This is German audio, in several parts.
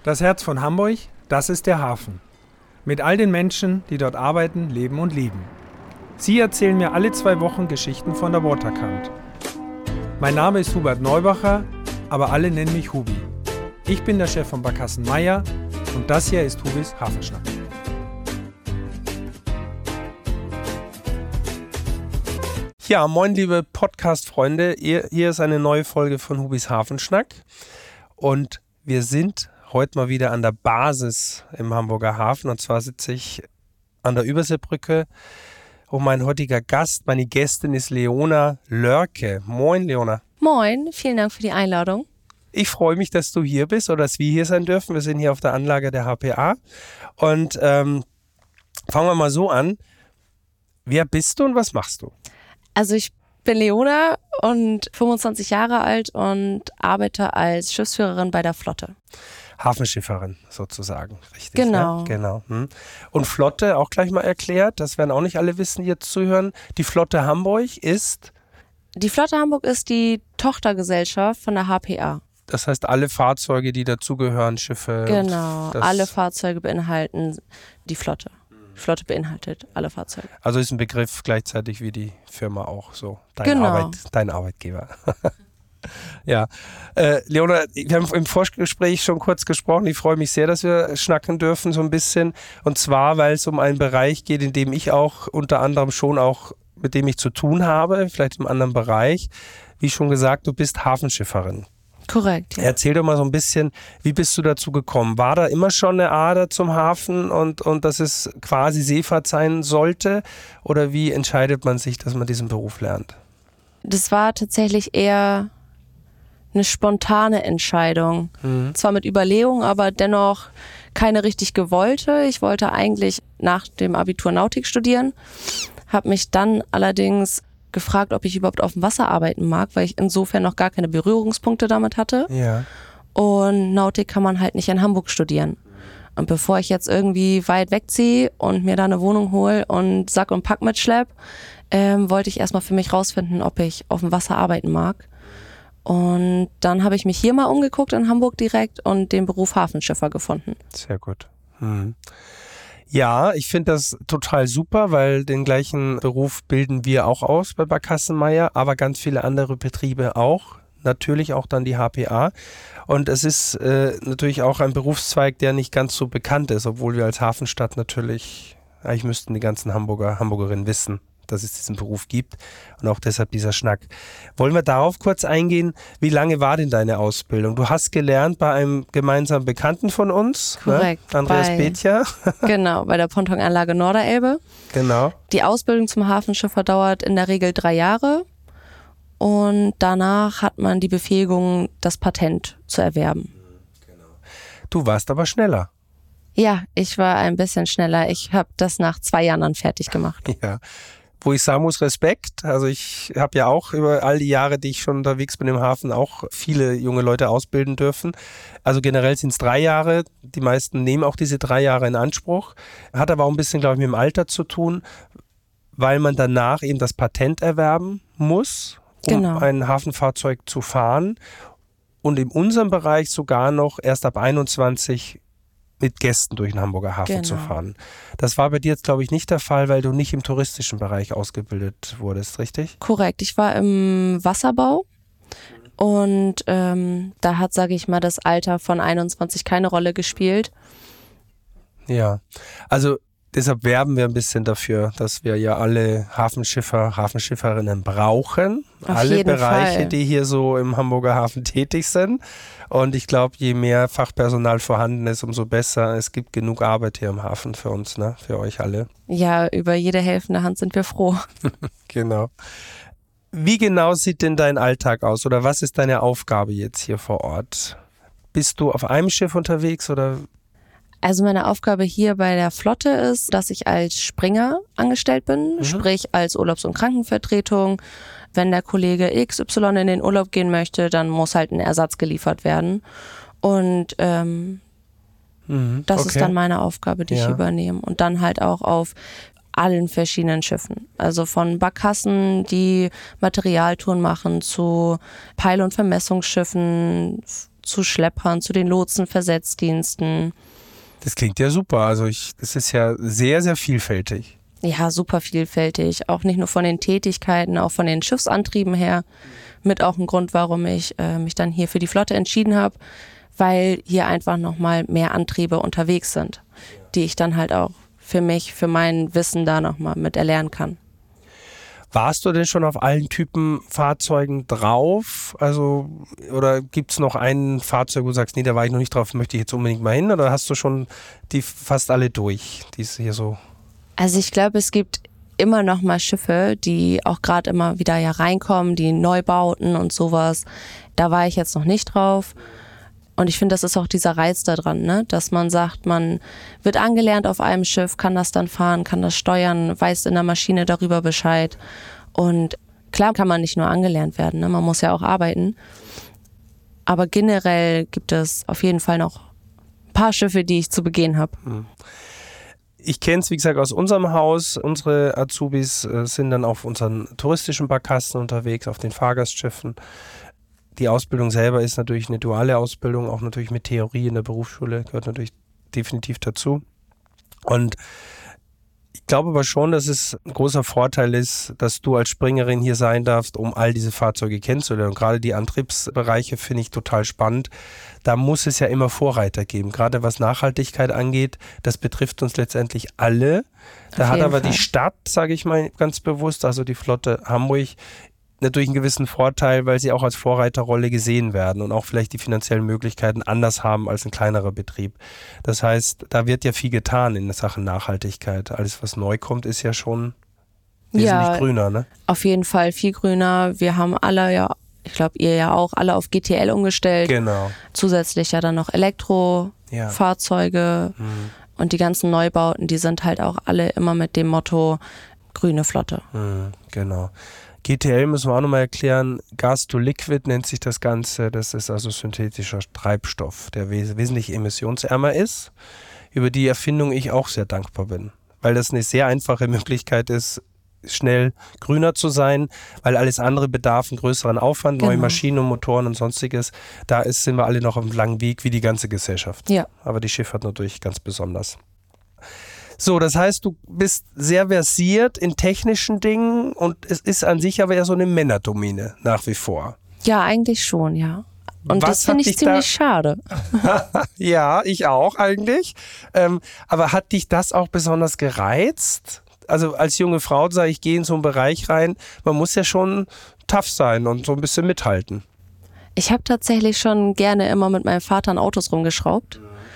Das Herz von Hamburg, das ist der Hafen. Mit all den Menschen, die dort arbeiten, leben und lieben. Sie erzählen mir alle 2 Wochen Geschichten von der Waterkant. Mein Name ist Hubert Neubacher, aber alle nennen mich Hubi. Ich bin der Chef von Barkassen Meier und das hier ist Hubis Hafenschnack. Ja, moin liebe Podcast-Freunde, hier ist eine neue Folge von Hubis Hafenschnack und wir sind heute mal wieder an der Basis im Hamburger Hafen und zwar sitze ich an der Überseebrücke und mein heutiger Gast, meine Gästin ist Leona Lörke. Moin Leona. Moin, vielen Dank für die Einladung. Ich freue mich, dass du hier bist oder dass wir hier sein dürfen. Wir sind hier auf der Anlage der HPA und fangen wir mal so an. Wer bist du und was machst du? Also ich bin Leona und 25 Jahre alt und arbeite als Schiffsführerin bei der Flotte. Hafenschifferin sozusagen, richtig? Genau. Ne? Genau. Und Flotte, auch gleich mal erklärt, das werden auch nicht alle wissen, die jetzt zuhören. Die Flotte Hamburg ist? Die Flotte Hamburg ist die Tochtergesellschaft von der HPA. Das heißt, alle Fahrzeuge, die dazugehören, Schiffe? Genau, alle Fahrzeuge beinhalten die Flotte. Die Flotte beinhaltet alle Fahrzeuge. Also ist ein Begriff gleichzeitig wie die Firma auch so, dein Arbeitgeber. Ja, Leona, wir haben im Vorgespräch schon kurz gesprochen. Ich freue mich sehr, dass wir schnacken dürfen so ein bisschen. Und zwar, weil es um einen Bereich geht, in dem ich auch unter anderem schon auch, mit dem ich zu tun habe, vielleicht im anderen Bereich. Wie schon gesagt, du bist Hafenschifferin. Korrekt, ja. Erzähl doch mal so ein bisschen, wie bist du dazu gekommen? War da immer schon eine Ader zum Hafen und dass es quasi Seefahrt sein sollte? Oder wie entscheidet man sich, dass man diesen Beruf lernt? Das war tatsächlich eher eine spontane Entscheidung. Zwar mit Überlegung, aber dennoch keine richtig gewollte. Ich wollte eigentlich nach dem Abitur Nautik studieren, habe mich dann allerdings gefragt, ob ich überhaupt auf dem Wasser arbeiten mag, weil ich insofern noch gar keine Berührungspunkte damit hatte. Ja. Und Nautik kann man halt nicht in Hamburg studieren. Und bevor ich jetzt irgendwie weit wegziehe und mir da eine Wohnung hole und Sack und Pack mitschlepp, wollte ich erstmal für mich rausfinden, ob ich auf dem Wasser arbeiten mag. Und dann habe ich mich hier mal umgeguckt in Hamburg direkt und den Beruf Hafenschiffer gefunden. Sehr gut. Ja, ich finde das total super, weil den gleichen Beruf bilden wir auch aus bei Barkassen Meier, aber ganz viele andere Betriebe auch. Natürlich auch dann die HPA. Und es ist natürlich auch ein Berufszweig, der nicht ganz so bekannt ist, obwohl wir als Hafenstadt natürlich, eigentlich müssten die ganzen Hamburgerinnen wissen, dass es diesen Beruf gibt und auch deshalb dieser Schnack. Wollen wir darauf kurz eingehen, wie lange war denn deine Ausbildung? Du hast gelernt bei einem gemeinsamen Bekannten von uns, korrekt, ne? Andreas Bethja. Genau, bei der Pontonanlage Norderelbe. Genau. Die Ausbildung zum Hafenschiffer dauert in der Regel 3 Jahre und danach hat man die Befähigung, das Patent zu erwerben. Genau. Du warst aber schneller. Ja, ich war ein bisschen schneller. Ich habe das nach 2 Jahren dann fertig gemacht. Ja. Wo ich sagen muss, Respekt. Also ich habe ja auch über all die Jahre, die ich schon unterwegs bin im Hafen, auch viele junge Leute ausbilden dürfen. Also generell sind es 3 Jahre. Die meisten nehmen auch diese 3 Jahre in Anspruch. Hat aber auch ein bisschen, glaube ich, mit dem Alter zu tun, weil man danach eben das Patent erwerben muss, um ein Hafenfahrzeug zu fahren. Und in unserem Bereich sogar noch erst ab 21 mit Gästen durch den Hamburger Hafen zu fahren. Das war bei dir jetzt, glaube ich, nicht der Fall, weil du nicht im touristischen Bereich ausgebildet wurdest, richtig? Korrekt. Ich war im Wasserbau und da hat, sage ich mal, das Alter von 21 keine Rolle gespielt. Ja, also deshalb werben wir ein bisschen dafür, dass wir ja alle Hafenschiffer, Hafenschifferinnen brauchen. Auf alle jeden Bereiche, Fall. Die hier so im Hamburger Hafen tätig sind. Und ich glaube, je mehr Fachpersonal vorhanden ist, umso besser. Es gibt genug Arbeit hier im Hafen für uns, ne? Für euch alle. Ja, über jede helfende Hand sind wir froh. Genau. Wie genau sieht denn dein Alltag aus oder was ist deine Aufgabe jetzt hier vor Ort? Bist du auf einem Schiff unterwegs oder? Also meine Aufgabe hier bei der Flotte ist, dass ich als Springer angestellt bin, sprich als Urlaubs- und Krankenvertretung. Wenn der Kollege XY in den Urlaub gehen möchte, dann muss halt ein Ersatz geliefert werden. Und das ist dann meine Aufgabe, die ich übernehme. Und dann halt auch auf allen verschiedenen Schiffen. Also von Barkassen, die Materialtouren machen, zu Peil- und Vermessungsschiffen, zu Schleppern, zu den Lotsenversetzdiensten. Das klingt ja super. Also das ist ja sehr, sehr vielfältig. Ja, super vielfältig. Auch nicht nur von den Tätigkeiten, auch von den Schiffsantrieben her. Mit auch ein Grund, warum ich mich dann hier für die Flotte entschieden habe, weil hier einfach nochmal mehr Antriebe unterwegs sind, die ich dann halt auch für mich, für mein Wissen da nochmal mit erlernen kann. Warst du denn schon auf allen Typen Fahrzeugen drauf? Also, oder gibt es noch ein Fahrzeug, wo du sagst, nee, da war ich noch nicht drauf, möchte ich jetzt unbedingt mal hin? Oder hast du schon die fast alle durch, die es hier so? Also ich glaube, es gibt immer noch mal Schiffe, die auch gerade immer wieder ja reinkommen, die Neubauten und sowas. Da war ich jetzt noch nicht drauf. Und ich finde, das ist auch dieser Reiz daran, ne? Dass man sagt, man wird angelernt auf einem Schiff, kann das dann fahren, kann das steuern, weiß in der Maschine darüber Bescheid. Und klar kann man nicht nur angelernt werden, ne? Man muss ja auch arbeiten. Aber generell gibt es auf jeden Fall noch ein paar Schiffe, die ich zu begehen habe. Ich kenne es, wie gesagt, aus unserem Haus. Unsere Azubis sind dann auf unseren touristischen Barkassen unterwegs, auf den Fahrgastschiffen. Die Ausbildung selber ist natürlich eine duale Ausbildung, auch natürlich mit Theorie in der Berufsschule, gehört natürlich definitiv dazu. Und ich glaube aber schon, dass es ein großer Vorteil ist, dass du als Springerin hier sein darfst, um all diese Fahrzeuge kennenzulernen. Und gerade die Antriebsbereiche finde ich total spannend. Da muss es ja immer Vorreiter geben, gerade was Nachhaltigkeit angeht. Das betrifft uns letztendlich alle. Da hat aber die Stadt, sage ich mal ganz bewusst, also die Flotte Hamburg, natürlich einen gewissen Vorteil, weil sie auch als Vorreiterrolle gesehen werden und auch vielleicht die finanziellen Möglichkeiten anders haben als ein kleinerer Betrieb. Das heißt, da wird ja viel getan in Sachen Nachhaltigkeit. Alles, was neu kommt, ist ja schon wesentlich grüner, ne? Auf jeden Fall viel grüner. Wir haben alle ja, ich glaube ihr ja auch, alle auf GTL umgestellt. Genau. Zusätzlich ja dann noch Elektrofahrzeuge und die ganzen Neubauten, die sind halt auch alle immer mit dem Motto grüne Flotte. Genau. GTL müssen wir auch nochmal erklären, Gas to Liquid nennt sich das Ganze, das ist also synthetischer Treibstoff, der wesentlich emissionsärmer ist, über die Erfindung ich auch sehr dankbar bin, weil das eine sehr einfache Möglichkeit ist, schnell grüner zu sein, weil alles andere bedarf einen größeren Aufwand, neue Maschinen und Motoren und sonstiges, sind wir alle noch auf einem langen Weg, wie die ganze Gesellschaft, aber die Schifffahrt natürlich ganz besonders. So, das heißt, du bist sehr versiert in technischen Dingen und es ist an sich aber ja so eine Männerdomäne nach wie vor. Ja, eigentlich schon, ja. Und das finde ich ziemlich schade. Ja, ich auch eigentlich. Aber hat dich das auch besonders gereizt? Also als junge Frau sage ich, gehe in so einen Bereich rein, man muss ja schon tough sein und so ein bisschen mithalten. Ich habe tatsächlich schon gerne immer mit meinem Vater an Autos rumgeschraubt.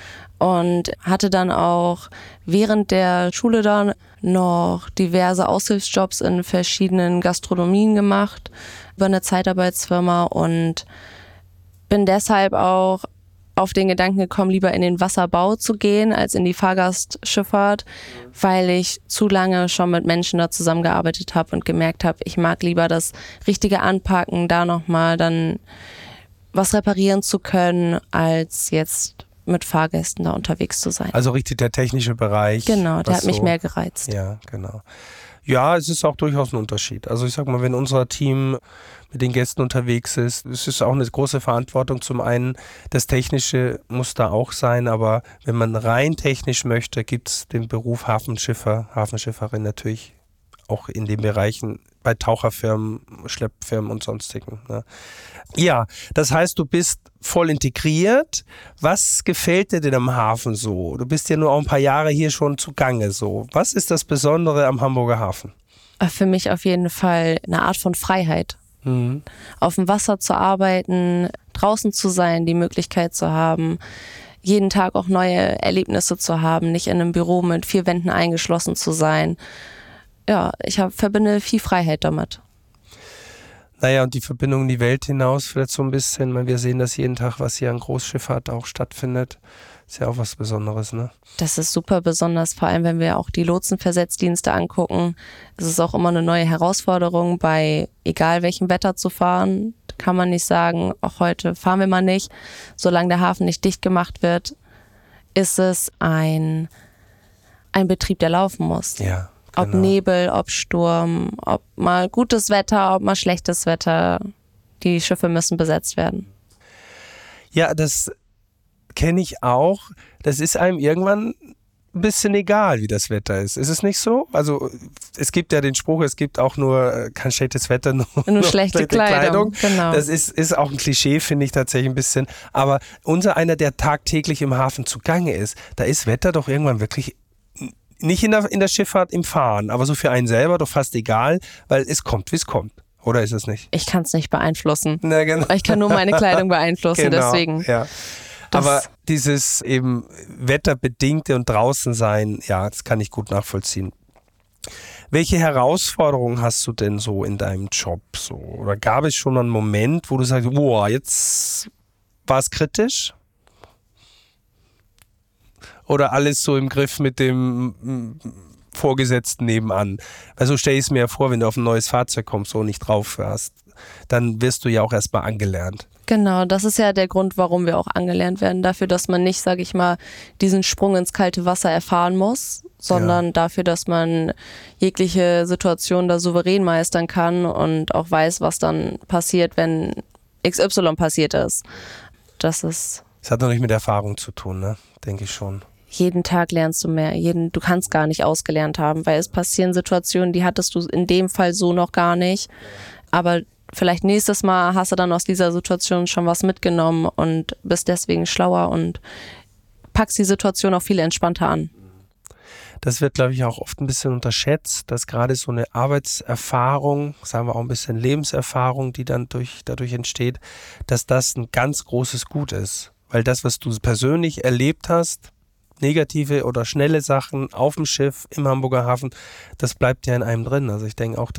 Und hatte dann auch während der Schule dann noch diverse Aushilfsjobs in verschiedenen Gastronomien gemacht über eine Zeitarbeitsfirma und bin deshalb auch auf den Gedanken gekommen, lieber in den Wasserbau zu gehen als in die Fahrgastschifffahrt, weil ich zu lange schon mit Menschen da zusammengearbeitet habe und gemerkt habe, ich mag lieber das richtige Anpacken, da nochmal dann was reparieren zu können, als jetzt mit Fahrgästen da unterwegs zu sein. Also richtig der technische Bereich. Genau, der hat mich mehr gereizt. Ja, genau. Ja, es ist auch durchaus ein Unterschied. Also ich sag mal, wenn unser Team mit den Gästen unterwegs ist, es ist auch eine große Verantwortung. Zum einen, das Technische muss da auch sein, aber wenn man rein technisch möchte, gibt es den Beruf Hafenschiffer, Hafenschifferin natürlich auch in den Bereichen bei Taucherfirmen, Schleppfirmen und sonstigen. Ne? Ja, das heißt, du bist voll integriert. Was gefällt dir denn am Hafen so? Du bist ja nur auch ein paar Jahre hier schon zugange so. Was ist das Besondere am Hamburger Hafen? Für mich auf jeden Fall eine Art von Freiheit. Auf dem Wasser zu arbeiten, draußen zu sein, die Möglichkeit zu haben, jeden Tag auch neue Erlebnisse zu haben, nicht in einem Büro mit 4 Wänden eingeschlossen zu sein. Ja, ich verbinde viel Freiheit damit. Naja, und die Verbindung in die Welt hinaus vielleicht so ein bisschen, weil wir sehen das jeden Tag, was hier an Großschifffahrt auch stattfindet. Ist ja auch was Besonderes, ne? Das ist super besonders, vor allem wenn wir auch die Lotsenversetzdienste angucken. Es ist auch immer eine neue Herausforderung, bei egal welchem Wetter zu fahren. Da kann man nicht sagen, auch heute fahren wir mal nicht. Solange der Hafen nicht dicht gemacht wird, ist es ein Betrieb, der laufen muss. Ja. Ob Nebel, ob Sturm, ob mal gutes Wetter, ob mal schlechtes Wetter. Die Schiffe müssen besetzt werden. Ja, das kenne ich auch. Das ist einem irgendwann ein bisschen egal, wie das Wetter ist. Ist es nicht so? Also es gibt ja den Spruch, es gibt auch nur kein schlechtes Wetter, nur schlechte Kleidung. Genau. Das ist auch ein Klischee, finde ich tatsächlich ein bisschen. Aber einer, der tagtäglich im Hafen zugange ist, da ist Wetter doch irgendwann wirklich nicht in der Schifffahrt im Fahren, aber so für einen selber doch fast egal, weil es kommt, wie es kommt. Oder ist es nicht? Ich kann es nicht beeinflussen. Na, genau. Ich kann nur meine Kleidung beeinflussen, genau, deswegen. Ja. Aber dieses eben wetterbedingte und draußen sein, ja, das kann ich gut nachvollziehen. Welche Herausforderungen hast du denn so in deinem Job? So? Oder gab es schon einen Moment, wo du sagst, boah, jetzt war es kritisch? Oder alles so im Griff mit dem Vorgesetzten nebenan? Weil so stelle ich es mir ja vor, wenn du auf ein neues Fahrzeug kommst und nicht drauf hast, dann wirst du ja auch erstmal angelernt. Genau, das ist ja der Grund, warum wir auch angelernt werden. Dafür, dass man nicht, sage ich mal, diesen Sprung ins kalte Wasser erfahren muss, sondern dafür, dass man jegliche Situation da souverän meistern kann und auch weiß, was dann passiert, wenn XY passiert ist. Das hat noch nicht mit Erfahrung zu tun, ne? Denke ich schon. Jeden Tag lernst du mehr. Du kannst gar nicht ausgelernt haben, weil es passieren Situationen, die hattest du in dem Fall so noch gar nicht. Aber vielleicht nächstes Mal hast du dann aus dieser Situation schon was mitgenommen und bist deswegen schlauer und packst die Situation auch viel entspannter an. Das wird, glaube ich, auch oft ein bisschen unterschätzt, dass gerade so eine Arbeitserfahrung, sagen wir auch ein bisschen Lebenserfahrung, die dann dadurch entsteht, dass das ein ganz großes Gut ist. Weil das, was du persönlich erlebt hast, negative oder schnelle Sachen auf dem Schiff, im Hamburger Hafen, das bleibt ja in einem drin. Also ich denke auch,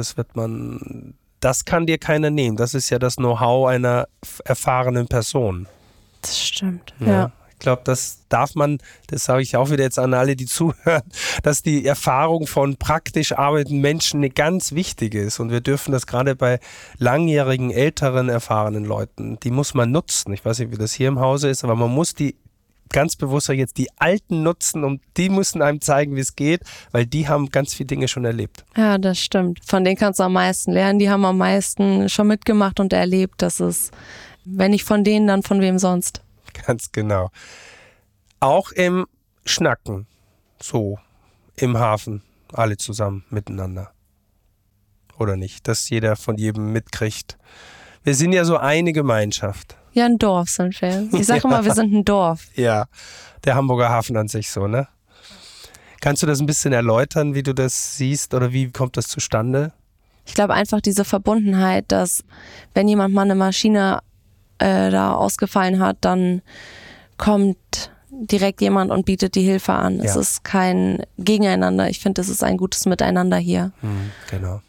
das kann dir keiner nehmen. Das ist ja das Know-how einer erfahrenen Person. Das stimmt, ja. Ich glaube, das sage ich auch wieder jetzt an alle, die zuhören, dass die Erfahrung von praktisch arbeitenden Menschen eine ganz wichtige ist. Und wir dürfen das gerade bei langjährigen, älteren, erfahrenen Leuten, die muss man nutzen. Ich weiß nicht, wie das hier im Hause ist, aber man muss die ganz bewusst jetzt die Alten nutzen und die müssen einem zeigen, wie es geht, weil die haben ganz viele Dinge schon erlebt. Ja, das stimmt. Von denen kannst du am meisten lernen. Die haben am meisten schon mitgemacht und erlebt. Das ist, wenn nicht von denen, dann von wem sonst. Ganz genau. Auch im Schnacken, so im Hafen, alle zusammen miteinander. Oder nicht? Dass jeder von jedem mitkriegt. Wir sind ja so eine Gemeinschaft. Ja, ein Dorf sind wir. Ich sage immer, wir sind ein Dorf. Ja, der Hamburger Hafen an sich so, ne? Kannst du das ein bisschen erläutern, wie du das siehst oder wie kommt das zustande? Ich glaube einfach diese Verbundenheit, dass wenn jemand mal eine Maschine da ausgefallen hat, dann kommt direkt jemand und bietet die Hilfe an. Es ist kein Gegeneinander. Ich finde, es ist ein gutes Miteinander hier. Genau.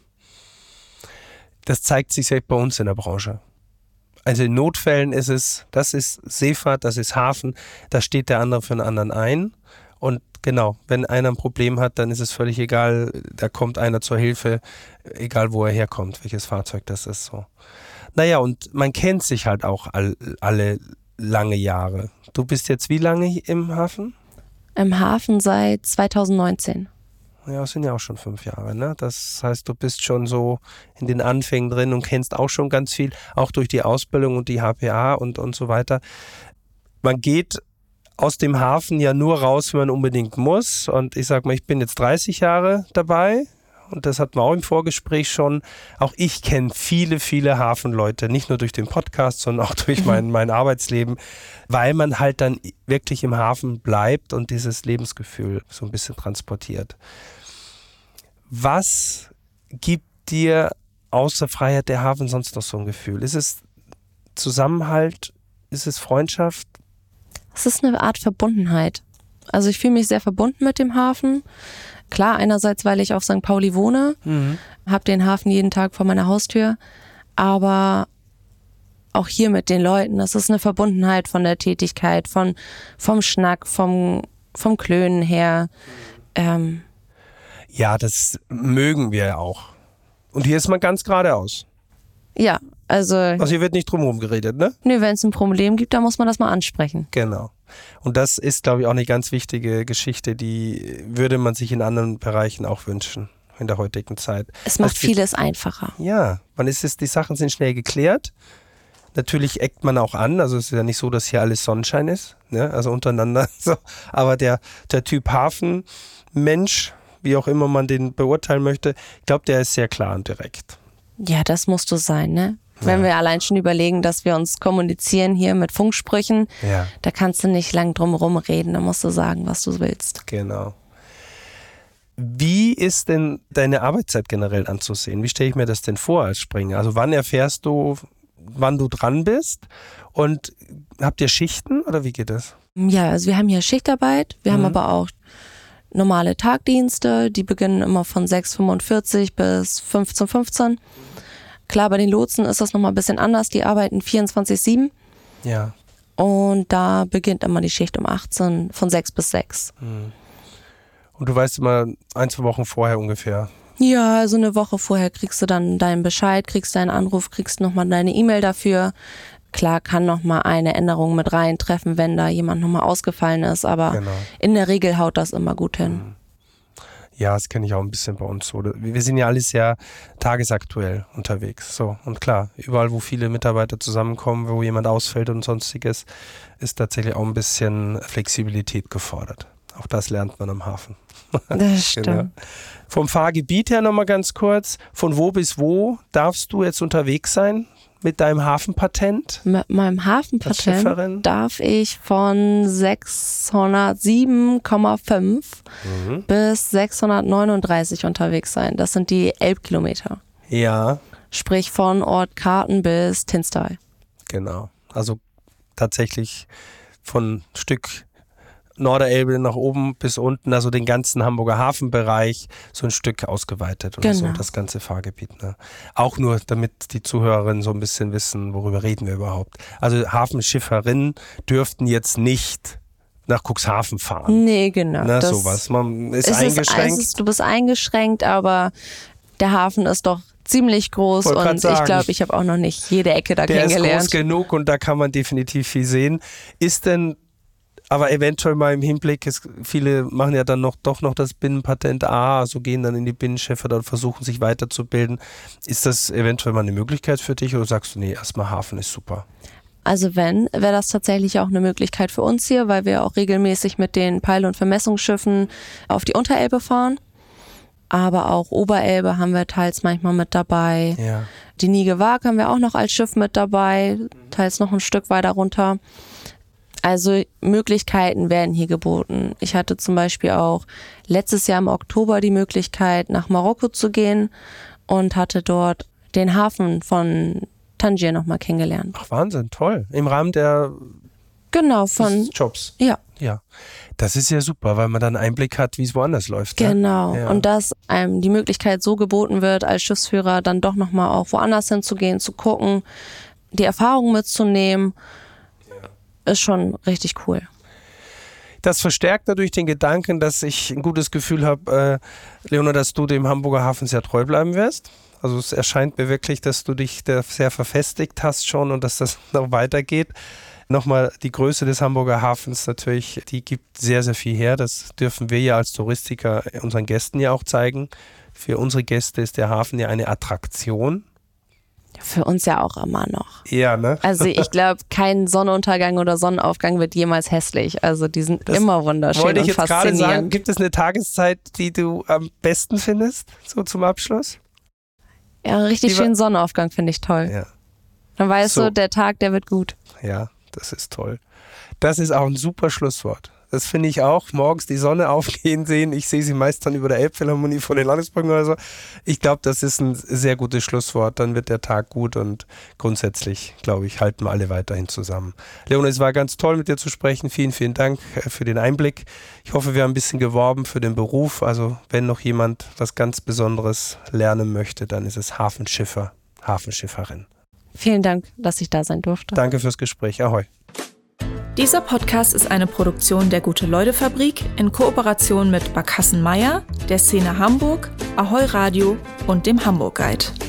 Das zeigt sich selbst bei uns in der Branche. Also in Notfällen das ist Seefahrt, das ist Hafen, da steht der andere für den anderen ein. Und genau, wenn einer ein Problem hat, dann ist es völlig egal, da kommt einer zur Hilfe, egal wo er herkommt, welches Fahrzeug das ist. So. Naja, und man kennt sich halt auch alle lange Jahre. Du bist jetzt wie lange im Hafen? Im Hafen seit 2019. Ja, das sind ja auch schon 5 Jahre, ne? Das heißt, du bist schon so in den Anfängen drin und kennst auch schon ganz viel, auch durch die Ausbildung und die HPA und so weiter. Man geht aus dem Hafen ja nur raus, wenn man unbedingt muss. Und ich sag mal, ich bin jetzt 30 Jahre dabei und das hatten wir auch im Vorgespräch schon. Auch ich kenne viele, viele Hafenleute, nicht nur durch den Podcast, sondern auch durch mein Arbeitsleben, weil man halt dann wirklich im Hafen bleibt und dieses Lebensgefühl so ein bisschen transportiert. Was gibt dir außer Freiheit der Hafen sonst noch so ein Gefühl? Ist es Zusammenhalt? Ist es Freundschaft? Es ist eine Art Verbundenheit. Also ich fühle mich sehr verbunden mit dem Hafen. Klar, einerseits, weil ich auf St. Pauli wohne, habe den Hafen jeden Tag vor meiner Haustür, aber auch hier mit den Leuten. Das ist eine Verbundenheit von der Tätigkeit, vom Schnack, vom Klönen her. Ja, das mögen wir ja auch. Und hier ist man ganz geradeaus. Ja, also hier wird nicht drumherum geredet, ne? Nö, wenn es ein Problem gibt, dann muss man das mal ansprechen. Genau. Und das ist, glaube ich, auch eine ganz wichtige Geschichte, die würde man sich in anderen Bereichen auch wünschen in der heutigen Zeit. Es macht vieles einfacher. Ja, die Sachen sind schnell geklärt. Natürlich eckt man auch an, also es ist ja nicht so, dass hier alles Sonnenschein ist, ne? Also untereinander. So. Aber der Typ Hafenmensch, wie auch immer man den beurteilen möchte, ich glaube, der ist sehr klar und direkt. Ja, das musst du sein, ne? Wenn wir allein schon überlegen, dass wir uns kommunizieren hier mit Funksprüchen, da kannst du nicht lang drum herum reden, da musst du sagen, was du willst. Genau. Wie ist denn deine Arbeitszeit generell anzusehen? Wie stelle ich mir das denn vor als Springer? Also wann erfährst du, wann du dran bist? Und habt ihr Schichten oder wie geht das? Ja, also wir haben hier Schichtarbeit, wir haben aber auch normale Tagdienste, die beginnen immer von 6:45 bis 15:15. Klar, bei den Lotsen ist das nochmal ein bisschen anders, die arbeiten 24/7. Ja. Und da beginnt immer die Schicht um 18 von 6 bis 6. Und du weißt immer 1-2 Wochen vorher ungefähr? Ja, also eine Woche vorher kriegst du dann deinen Bescheid, kriegst deinen Anruf, kriegst nochmal deine E-Mail dafür. Klar kann nochmal eine Änderung mit reintreffen, wenn da jemand nochmal ausgefallen ist, aber in der Regel haut das immer gut hin. Ja, das kenne ich auch ein bisschen bei uns so. Wir sind ja alle sehr tagesaktuell unterwegs. So. Und klar, überall, wo viele Mitarbeiter zusammenkommen, wo jemand ausfällt und sonstiges, ist tatsächlich auch ein bisschen Flexibilität gefordert. Auch das lernt man am Hafen. Das stimmt. Genau. Vom Fahrgebiet her nochmal ganz kurz. Von wo bis wo darfst du jetzt unterwegs sein mit deinem Hafenpatent? Mit meinem Hafenpatent darf ich von 607,5 bis 639 unterwegs sein. Das sind die Elbkilometer. Ja. Sprich von Ort Karten bis Tinstal. Genau. Also tatsächlich von Stück Norderelbe nach oben bis unten, also den ganzen Hamburger Hafenbereich, so ein Stück ausgeweitet und so das ganze Fahrgebiet. Ne? Auch nur, damit die Zuhörerinnen so ein bisschen wissen, worüber reden wir überhaupt. Also Hafenschifferinnen dürften jetzt nicht nach Cuxhaven fahren. Nee, genau. Na, sowas. Man ist eingeschränkt. Du bist eingeschränkt, aber der Hafen ist doch ziemlich groß und ich glaube, ich habe auch noch nicht jede Ecke da kennengelernt. Der ist groß genug und da kann man definitiv viel sehen. Ist denn aber eventuell mal im Hinblick, viele machen ja dann doch noch das Binnenpatent A, also gehen dann in die Binnenschiffe und versuchen sich weiterzubilden. Ist das eventuell mal eine Möglichkeit für dich oder sagst du, nee, erstmal Hafen ist super? Also wäre das tatsächlich auch eine Möglichkeit für uns hier, weil wir auch regelmäßig mit den Peil- und Vermessungsschiffen auf die Unterelbe fahren. Aber auch Oberelbe haben wir teils manchmal mit dabei. Ja. Die Nige Waag haben wir auch noch als Schiff mit dabei, teils noch ein Stück weiter runter. Also Möglichkeiten werden hier geboten. Ich hatte zum Beispiel auch letztes Jahr im Oktober die Möglichkeit, nach Marokko zu gehen und hatte dort den Hafen von Tangier nochmal kennengelernt. Ach Wahnsinn, toll. Im Rahmen des Jobs. Ja. Ja. Das ist ja super, weil man dann einen Einblick hat, wie es woanders läuft. Genau. Ja. Und dass einem die Möglichkeit so geboten wird, als Schiffsführer dann doch nochmal auch woanders hinzugehen, zu gucken, die Erfahrung mitzunehmen, ist schon richtig cool. Das verstärkt natürlich den Gedanken, dass ich ein gutes Gefühl habe, Leona, dass du dem Hamburger Hafen sehr treu bleiben wirst. Also es erscheint mir wirklich, dass du dich da sehr verfestigt hast schon und dass das noch weitergeht. Nochmal, die Größe des Hamburger Hafens natürlich, die gibt sehr, sehr viel her. Das dürfen wir ja als Touristiker unseren Gästen ja auch zeigen. Für unsere Gäste ist der Hafen ja eine Attraktion. Für uns ja auch immer noch. Ja, ne? Also ich glaube, kein Sonnenuntergang oder Sonnenaufgang wird jemals hässlich. Also die sind immer wunderschön wollte ich und jetzt gerade faszinierend. sagen, gibt es eine Tageszeit, die du am besten findest, so zum Abschluss? Ja, richtig schön Sonnenaufgang finde ich toll. Ja. Dann weißt du, der Tag, der wird gut. Ja, das ist toll. Das ist auch ein super Schlusswort. Das finde ich auch. Morgens die Sonne aufgehen sehen. Ich sehe sie meist dann über der Elbphilharmonie von den Landesbrücken oder so. Ich glaube, das ist ein sehr gutes Schlusswort. Dann wird der Tag gut und grundsätzlich, glaube ich, halten wir alle weiterhin zusammen. Leona, es war ganz toll, mit dir zu sprechen. Vielen, vielen Dank für den Einblick. Ich hoffe, wir haben ein bisschen geworben für den Beruf. Also wenn noch jemand was ganz Besonderes lernen möchte, dann ist es Hafenschiffer, Hafenschifferin. Vielen Dank, dass ich da sein durfte. Danke fürs Gespräch. Ahoi. Dieser Podcast ist eine Produktion der Gute-Leute-Fabrik in Kooperation mit Barkassen Meier, der Szene Hamburg, Ahoi Radio und dem Hamburg Guide.